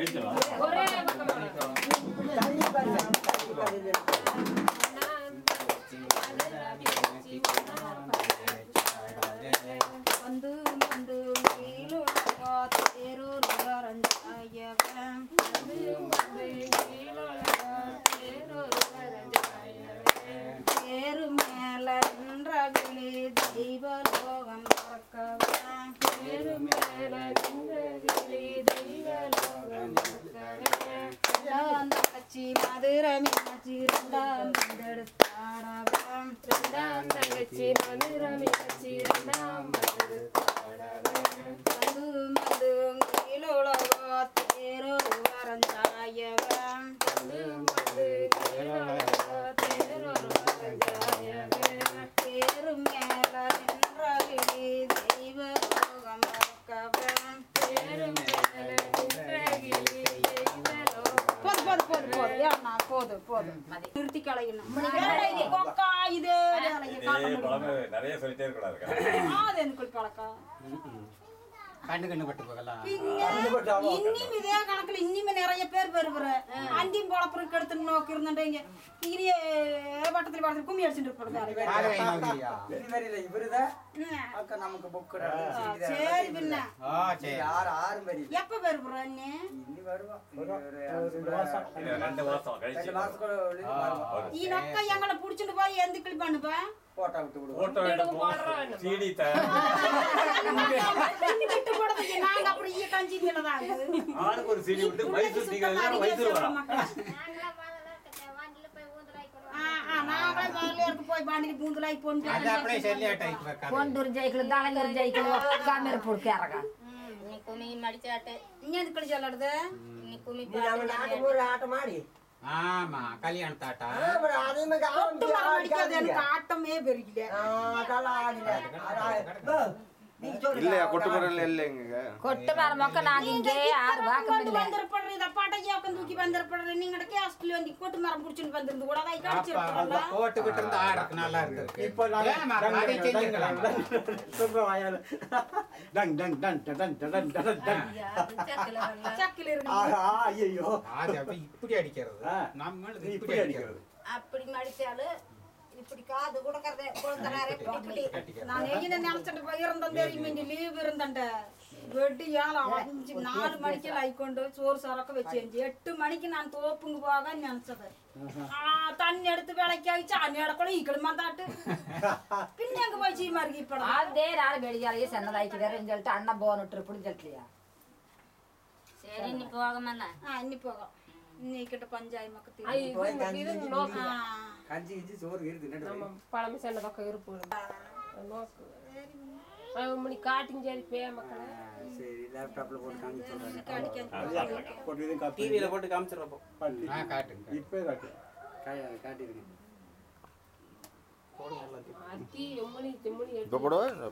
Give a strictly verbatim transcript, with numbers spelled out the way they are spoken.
ஒரே பக்கம் வந்து வந்து தேரு மேல நின்றகிளி தெய்வலோகம் பறக்கவே தேரு மேல நின்றகிளி தெய்வலோகம் பறக்கவே அந்த கட்சி மதுரை மீனாட்சி ரெண்டாம் எடுத்தாடவே ரெண்டாம் தங்கச்சி மதுரை மீனாட்சி ரெண்டாம் எடுத்தாடவே மது மது கீழோளவோ தேரு வரஞ்சாயவே மது மது கீழோளவோ தேரு வரஞ்சாயவே தேரு மேல நின்றகிளி தெய்வலோகம் பறக்கவே தேரு மேல நின்றகிளி தெய்வலோகம் போது போது போது போது ஏன்னா போது போது நிறுத்தி கலையணும் கொக்கா இது நிறைய சொல்லிட்டே இருக்கூடாது அது எனக்கு பழக்கம் கண்ணு கண்ணு பட்டு போகலாம் இன்னும் இதே கணக்குல இன்னுமே நிறைய பேர் பெறுகிற அந்தியும் பொழப்புறக்கு எடுத்து நோக்கி இருந்துட்டீங்க இனியே வட்டத்தில் வட்டத்தில் கும்மி அடிச்சுட்டு சரி பின்ன எப்ப பெறுகிற இன்னொக்க எங்களை புடிச்சுட்டு போய் எந்த கிளி பண்ணுப்பா போட்டோ விட்டு போட்டோ எடுத்து சீடி த விட்டு போடுறதுக்கு நாங்க அப்புறம் ஈ கஞ்சிங்கனதா ஆளுக்கு ஒரு சீடி விட்டு மைசூர் நீங்க எல்லாம் மைசூர் வரா ஆ ஆ நாங்களே வாயிலேருக்கு போய் பாண்டிக்கு பூந்துலாய் போன் அது அப்படியே சரியா டைப் வைக்க கொண்டூர் ஜெயிக்கல தாளங்கர் ஜெயிக்கல காமேர போடுக்கறங்க நீ குமி மடிச்சாட்டு இங்க எது களி சொல்லறது நீ குமி நாட்டு ஒரு ஆட்ட மாடி ஆமா கல்யாண தாட்டா கொட்டு மரம் அடிக்காது எனக்கு ஆட்டமே பெருகில இல்லையா கொட்டு மரம் இல்லைங்க கொட்டு மரம் மொக்க நாங்க இங்கே யார் வாக்கம் இல்ல வந்தறப்படுற இத பாட்டையா உட்கார்ந்து தூக்கி வந்தறப்படுற நீங்க கேஸ்ட்ல வந்து கொட்டு மரம் புடிச்சிட்டு வந்திருந்து கூட அதை கடிச்சிரப்பறல போட்டு விட்டு இருந்தா ஆறக்கு நல்லா இருக்கு இப்போ நான் அதை செஞ்சீங்களா சொல்ற வாயால டங் டங் டங் டங் டங் டங் டங் சக்கில இருக்கு ஆஹா ஐயோ அது அப்படி இப்படி அடிக்கிறது நம்ம இப்படி அடிக்கிறது அப்படி மடிச்சாலு இப்படி காது குடுக்கறதே குழந்தனாரே இப்படி நான் என்ன நினைச்சிட்டு போய் இருந்தேன் தெரியுமே இந்த லீவ் இருந்தேன்ட வெட்டியால அஞ்சு நாலு மணிக்கு லைக்கொண்டு சோறு சரக்கு வச்சு எட்டு மணிக்கு நான் தோப்புங்க போக நினைச்சது தண்ணி எடுத்து விளக்கி ஆயிடுச்சு அண்ணி இடக்கூட ஈக்கடுமா தாட்டு பின்ன எங்க போய் சீமா இருக்கு இப்ப அதே நாள் வெளியாலேயே சன்னதாய்க்கு வேறன்னு சொல்லிட்டு அண்ணன் போனுட்டு இப்படி சொல்லியா சரி நீ போகமாண்ணா ஆ இன்னி போகும் இன்னைக்கிட்ட பஞ்சாயத்து மக்கள் கஞ்சி கிஞ்சி சோறு இருக்கு பழமை சென்ன பக்கம் இருப்பு நோக்கு மணி காட்டிங் சரி பே மக்களே சரி லேப்டாப்ல போட்டு காமிச்சு போட்டு டிவில போட்டு காமிச்சிரப்போ நான் காட்டுங்க இப்போ காட்டு காட்டிருக்கேன் அத்தி எம்மணி செம்மணி இப்போ போடுவா